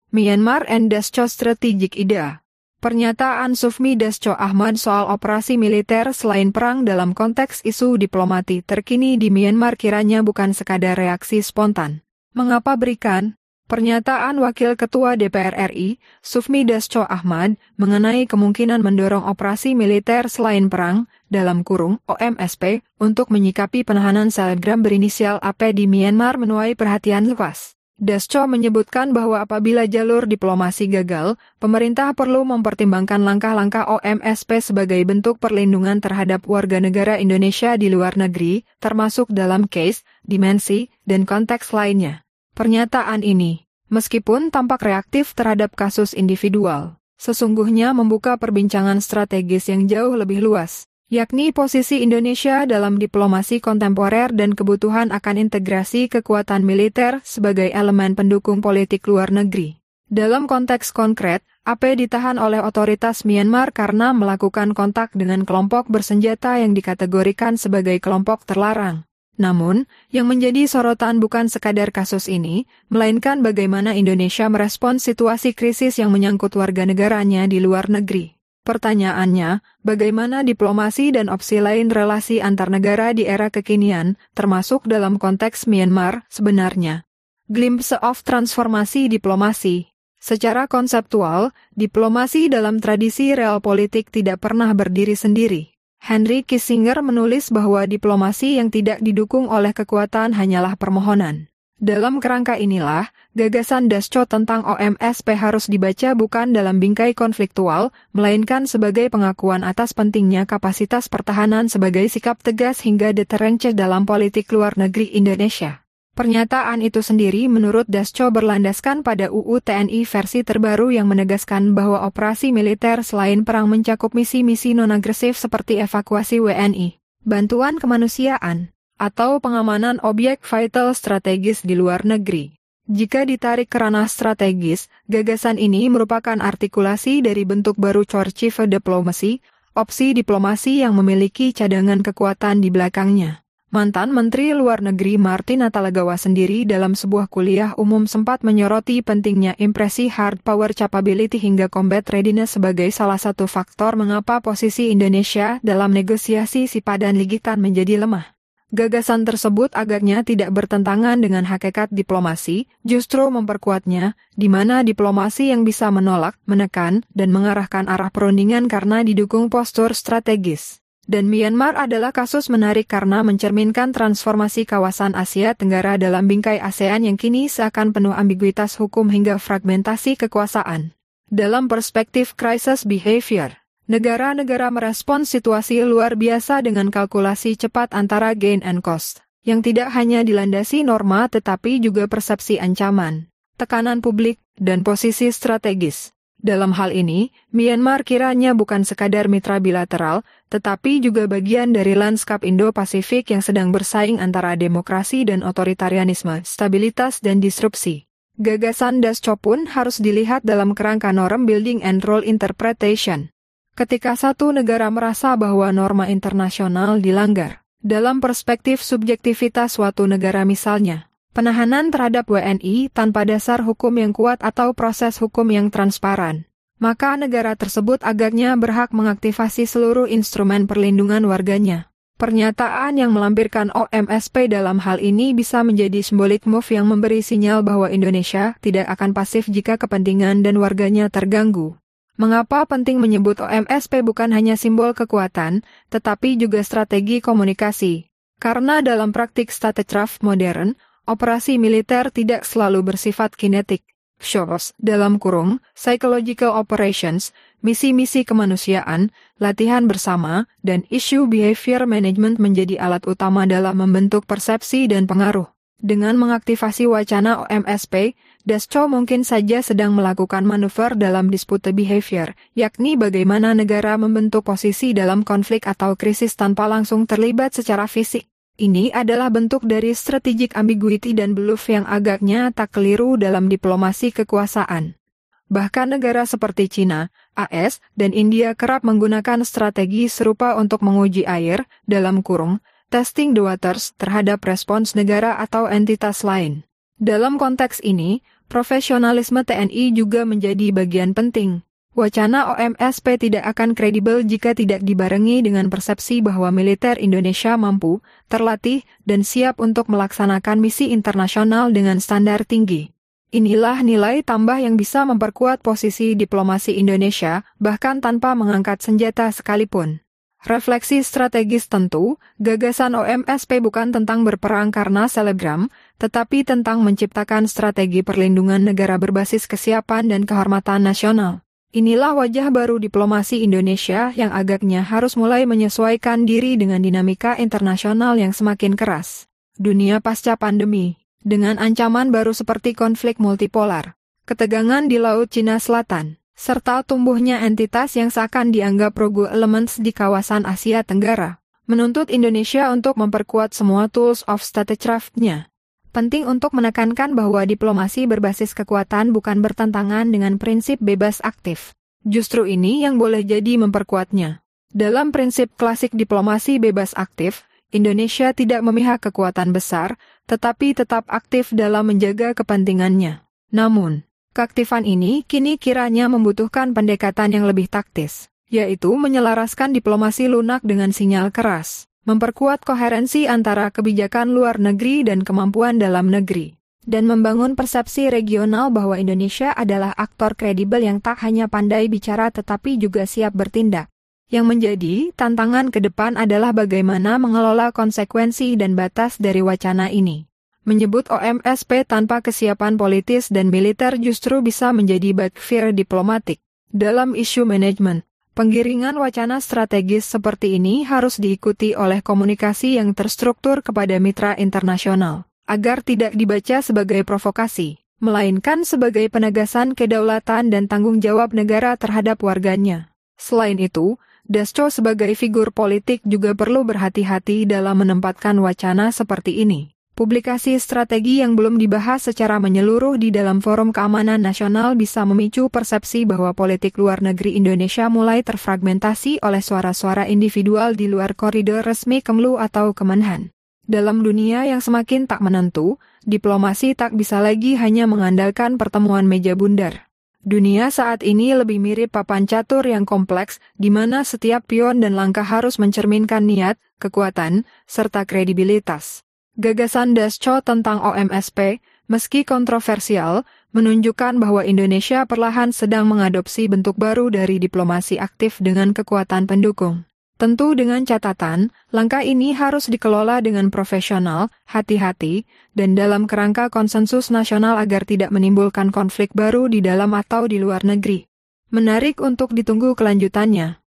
Myanmar and Dasco Strategic IDA. Pernyataan Sufmi Dasco Ahmad soal operasi militer selain perang dalam konteks isu diplomati terkini di Myanmar kiranya bukan sekadar reaksi spontan. Mengapa berikan? Pernyataan Wakil Ketua DPR RI, Sufmi Dasco Ahmad, mengenai kemungkinan mendorong operasi militer selain perang, dalam kurung OMSP, untuk menyikapi penahanan selebgram berinisial AP di Myanmar menuai perhatian luas. Dasco menyebutkan bahwa apabila jalur diplomasi gagal, pemerintah perlu mempertimbangkan langkah-langkah OMSP sebagai bentuk perlindungan terhadap warga negara Indonesia di luar negeri, termasuk dalam case, dimensi, dan konteks lainnya. Pernyataan ini, meskipun tampak reaktif terhadap kasus individual, sesungguhnya membuka perbincangan strategis yang jauh lebih luas, yakni posisi Indonesia dalam diplomasi kontemporer dan kebutuhan akan integrasi kekuatan militer sebagai elemen pendukung politik luar negeri. Dalam konteks konkret, AP ditahan oleh otoritas Myanmar karena melakukan kontak dengan kelompok bersenjata yang dikategorikan sebagai kelompok terlarang. Namun, yang menjadi sorotan bukan sekadar kasus ini, melainkan bagaimana Indonesia merespons situasi krisis yang menyangkut warga negaranya di luar negeri. Pertanyaannya, bagaimana diplomasi dan opsi lain relasi antar negara di era kekinian, termasuk dalam konteks Myanmar, sebenarnya? Glimpse of transformasi diplomasi. Secara konseptual, diplomasi dalam tradisi realpolitik tidak pernah berdiri sendiri. Henry Kissinger menulis bahwa diplomasi yang tidak didukung oleh kekuatan hanyalah permohonan. Dalam kerangka inilah, gagasan Dasco tentang OMSP harus dibaca bukan dalam bingkai konfliktual, melainkan sebagai pengakuan atas pentingnya kapasitas pertahanan sebagai sikap tegas hingga deterrence dalam politik luar negeri Indonesia. Pernyataan itu sendiri menurut Dasco berlandaskan pada UU TNI versi terbaru yang menegaskan bahwa operasi militer selain perang mencakup misi-misi non-agresif seperti evakuasi WNI, bantuan kemanusiaan, atau pengamanan objek vital strategis di luar negeri. Jika ditarik ke ranah strategis, gagasan ini merupakan artikulasi dari bentuk baru Chief Diplomacy, opsi diplomasi yang memiliki cadangan kekuatan di belakangnya. Mantan Menteri Luar Negeri Martin Natalegawa sendiri dalam sebuah kuliah umum sempat menyoroti pentingnya impresi hard power capability hingga combat readiness sebagai salah satu faktor mengapa posisi Indonesia dalam negosiasi sipadan ligitan menjadi lemah. Gagasan tersebut agaknya tidak bertentangan dengan hakikat diplomasi, justru memperkuatnya, di mana diplomasi yang bisa menolak, menekan, dan mengarahkan arah perundingan karena didukung postur strategis. Dan Myanmar adalah kasus menarik karena mencerminkan transformasi kawasan Asia Tenggara dalam bingkai ASEAN yang kini seakan penuh ambiguitas hukum hingga fragmentasi kekuasaan. Dalam perspektif crisis behavior, negara-negara merespons situasi luar biasa dengan kalkulasi cepat antara gain and cost, yang tidak hanya dilandasi norma tetapi juga persepsi ancaman, tekanan publik, dan posisi strategis. Dalam hal ini, Myanmar kiranya bukan sekadar mitra bilateral, tetapi juga bagian dari lanskap Indo-Pasifik yang sedang bersaing antara demokrasi dan otoritarianisme, stabilitas dan disrupsi. Gagasan Dasco pun harus dilihat dalam kerangka norm building and role interpretation. Ketika satu negara merasa bahwa norma internasional dilanggar, dalam perspektif subjektivitas suatu negara misalnya, penahanan terhadap WNI tanpa dasar hukum yang kuat atau proses hukum yang transparan, maka negara tersebut agaknya berhak mengaktifasi seluruh instrumen perlindungan warganya. Pernyataan yang melampirkan OMSP dalam hal ini bisa menjadi symbolic move yang memberi sinyal bahwa Indonesia tidak akan pasif jika kepentingan dan warganya terganggu. Mengapa penting menyebut OMSP bukan hanya simbol kekuatan, tetapi juga strategi komunikasi? Karena dalam praktik statecraft modern, operasi militer tidak selalu bersifat kinetik. Shows, dalam kurung, psychological operations, misi-misi kemanusiaan, latihan bersama, dan issue behavior management menjadi alat utama dalam membentuk persepsi dan pengaruh. Dengan mengaktifasi wacana OMSP, Dasco mungkin saja sedang melakukan manuver dalam dispute behavior, yakni bagaimana negara membentuk posisi dalam konflik atau krisis tanpa langsung terlibat secara fisik. Ini adalah bentuk dari strategic ambiguity dan bluff yang agaknya tak keliru dalam diplomasi kekuasaan. Bahkan negara seperti China, AS, dan India kerap menggunakan strategi serupa untuk menguji air, dalam kurung, testing the waters terhadap respons negara atau entitas lain. Dalam konteks ini, profesionalisme TNI juga menjadi bagian penting. Wacana OMSP tidak akan kredibel jika tidak dibarengi dengan persepsi bahwa militer Indonesia mampu, terlatih, dan siap untuk melaksanakan misi internasional dengan standar tinggi. Inilah nilai tambah yang bisa memperkuat posisi diplomasi Indonesia, bahkan tanpa mengangkat senjata sekalipun. Refleksi strategis tentu, gagasan OMSP bukan tentang berperang karena selebgram, tetapi tentang menciptakan strategi perlindungan negara berbasis kesiapan dan kehormatan nasional. Inilah wajah baru diplomasi Indonesia yang agaknya harus mulai menyesuaikan diri dengan dinamika internasional yang semakin keras. Dunia pasca pandemi, dengan ancaman baru seperti konflik multipolar, ketegangan di Laut Cina Selatan, serta tumbuhnya entitas yang seakan dianggap rogue elements di kawasan Asia Tenggara, menuntut Indonesia untuk memperkuat semua tools of statecraft-nya. Penting untuk menekankan bahwa diplomasi berbasis kekuatan bukan bertentangan dengan prinsip bebas aktif. Justru ini yang boleh jadi memperkuatnya. Dalam prinsip klasik diplomasi bebas aktif, Indonesia tidak memihak kekuatan besar, tetapi tetap aktif dalam menjaga kepentingannya. Namun, keaktifan ini kini kiranya membutuhkan pendekatan yang lebih taktis, yaitu menyelaraskan diplomasi lunak dengan sinyal keras. Memperkuat koherensi antara kebijakan luar negeri dan kemampuan dalam negeri, dan membangun persepsi regional bahwa Indonesia adalah aktor kredibel yang tak hanya pandai bicara tetapi juga siap bertindak. Yang menjadi tantangan ke depan adalah bagaimana mengelola konsekuensi dan batas dari wacana ini. Menyebut OMSP tanpa kesiapan politis dan militer justru bisa menjadi backfire diplomatik. Dalam isu manajemen, penggiringan wacana strategis seperti ini harus diikuti oleh komunikasi yang terstruktur kepada mitra internasional, agar tidak dibaca sebagai provokasi, melainkan sebagai penegasan kedaulatan dan tanggung jawab negara terhadap warganya. Selain itu, Dasko sebagai figur politik juga perlu berhati-hati dalam menempatkan wacana seperti ini. Publikasi strategi yang belum dibahas secara menyeluruh di dalam forum keamanan nasional bisa memicu persepsi bahwa politik luar negeri Indonesia mulai terfragmentasi oleh suara-suara individual di luar koridor resmi Kemlu atau Kemenhan. Dalam dunia yang semakin tak menentu, diplomasi tak bisa lagi hanya mengandalkan pertemuan meja bundar. Dunia saat ini lebih mirip papan catur yang kompleks, di mana setiap pion dan langkah harus mencerminkan niat, kekuatan, serta kredibilitas. Gagasan Dasko tentang OMSP, meski kontroversial, menunjukkan bahwa Indonesia perlahan sedang mengadopsi bentuk baru dari diplomasi aktif dengan kekuatan pendukung. Tentu dengan catatan, langkah ini harus dikelola dengan profesional, hati-hati, dan dalam kerangka konsensus nasional agar tidak menimbulkan konflik baru di dalam atau di luar negeri. Menarik untuk ditunggu kelanjutannya.